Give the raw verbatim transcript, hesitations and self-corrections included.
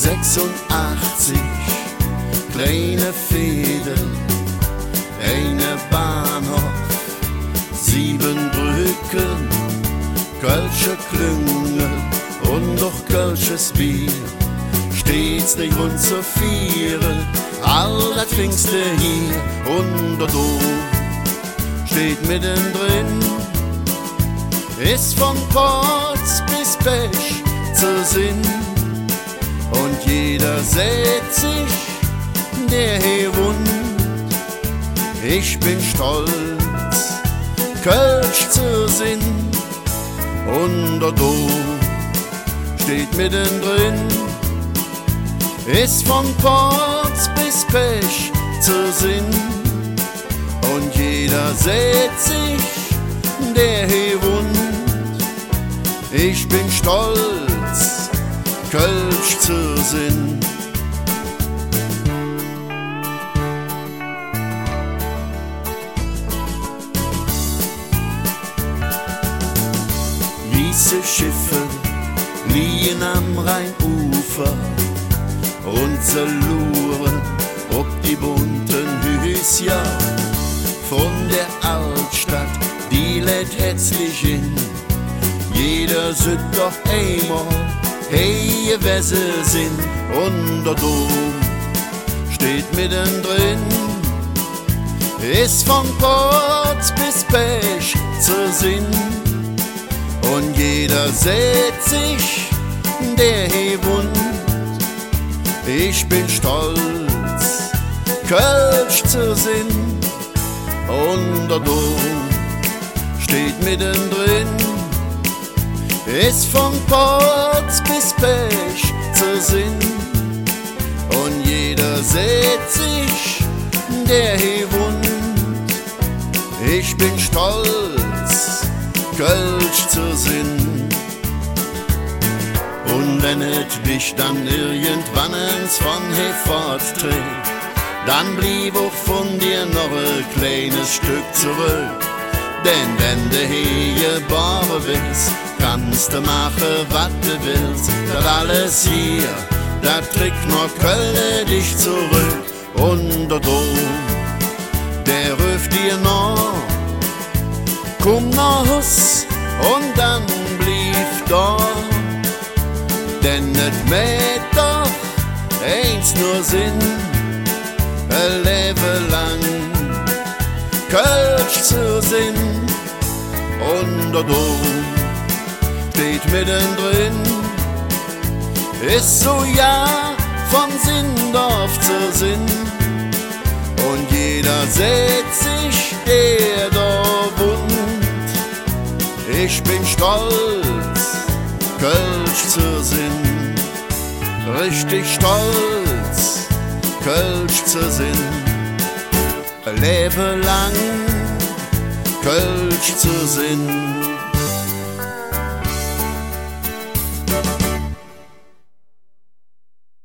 sechsundachtzig kleine Fäden, eine Bahnhof, sieben Brücken, Kölsche Klüngel und doch Kölsches Bier. Stets der Grund zur Viere, all das findest du hier. Und der Dom steht mittendrin, ist von Porz bis Pech zu Sinn. Und jeder sät sich, der hier wohnt. Ich bin stolz, Kölsch zu sinn. Und der Dom steht mittendrin, ist von Porz bis Pech zu Sinn. Und jeder sät sich, der hier wohnt. Ich bin stolz, Kölsch zu sinn. Weiße Schiffe liegen am Rheinufer und sie luren ob die bunten Hüsja von der Altstadt, die lädt herzlich hin. Jeder süd doch einmal, hey, wer sie sind. Und der Dom steht mittendrin, ist von Porz bis Pech zu Sinn. Und jeder sät sich, der hier wohnt. Ich bin stolz, Kölsch zu sinn. Und der Dom steht mittendrin, ist von Porz bis Pech zu Sinn. Und jeder sät sich, der hier wohnt. Ich bin stolz, Kölsch zu sinn. Und wenn et dich dann irgendwann ins von hier fortträgt, dann blieb auch von dir noch ein kleines Stück zurück. Denn wenn du hier geboren bist, kannst du machen, was du willst. Das alles hier, das trägt noch Köln dich zurück. Und der Dom, der ruft dir noch, komm nach Haus und dann blieb da. Denn et mäht doch eins nur Sinn, ein Leben lang Kölsch zu sinn. Und der Dom steht mittendrin, ist so ja von Sinndorf zu Sinn. Und jeder sät sich, der da wohnt. Ich bin stolz, Kölsch zu sinn. Richtig stolz, Kölsch zu sinn. Lebe lang, Kölsch zu sinn.